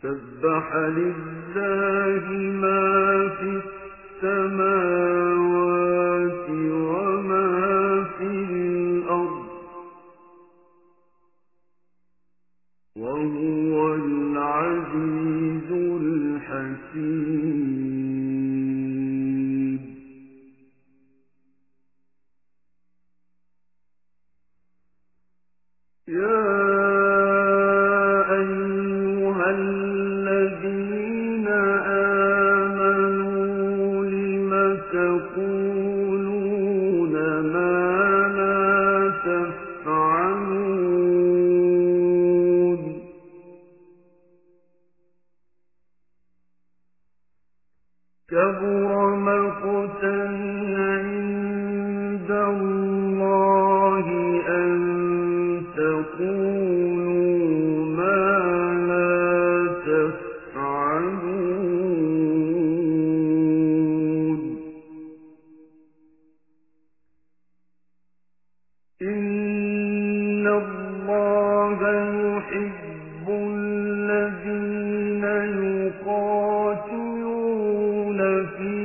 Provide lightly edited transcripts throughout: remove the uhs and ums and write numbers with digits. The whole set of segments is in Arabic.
سبح لله ما في السماوات وما في الأرض وهو العزيز الحكيم. يا أيها الذين آمنوا لم تقولون ما لا تفعلون كبر مقتا عند الله أن تقولوا ما لا تفعلون إن الله يحب الذين يقاتلون في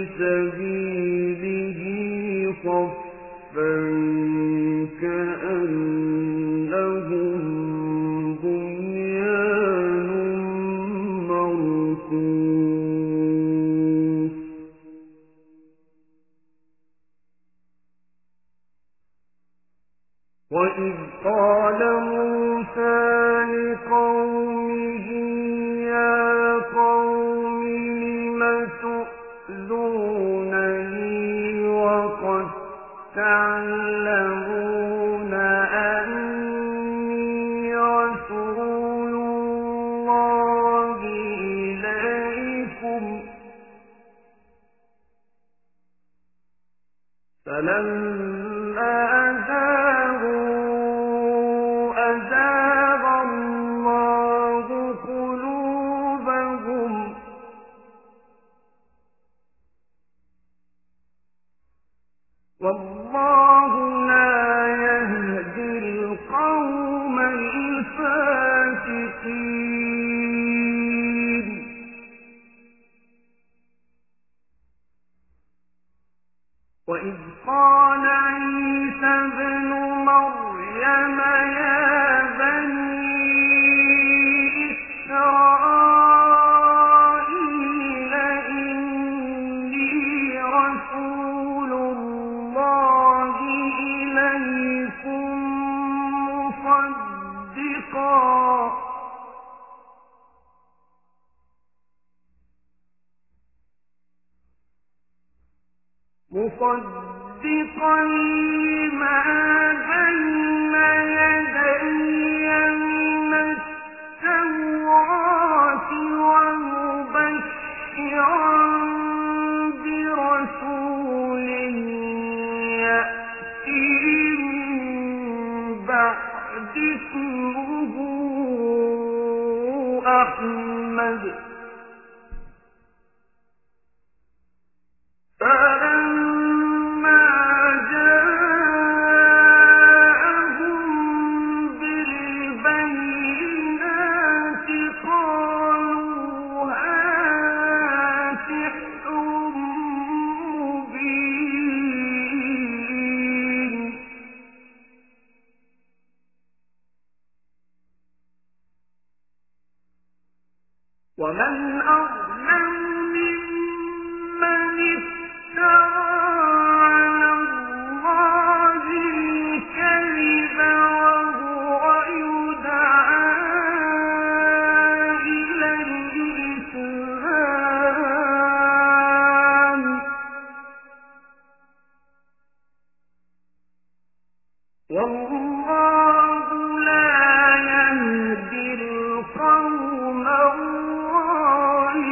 سبيله صفا كأنهم بنيان مرصوص وإذ قال موسى لقومه يا قوم لم تؤذونني وقد تعلمون أني رسول الله إليكم فلما أزاغ الله قلوبهم والله لا يهدي القوم الفاسقين. وإذ قال عيسى ابن مريم يا بني إسرائيل إني رسول الله إليكم مصدقا لما بين يدي من التوراة ومبشرا برسول يأتي من بعد اسمه أحمد فلما جاءهم بالبينات قالوا هذا سحر مبين ومن أظلم ممن افترى على الله الكذب وهو يدعى إلى الإسلام والله لا يهدي القوم الظالمين.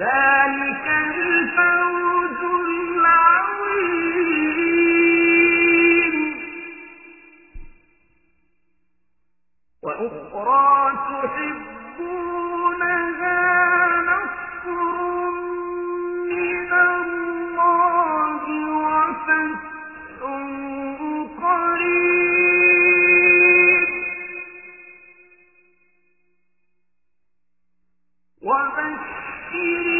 ذلك الفوز العظيم. وأخرى تحبونها نصر من الله وفتح قريب وبشر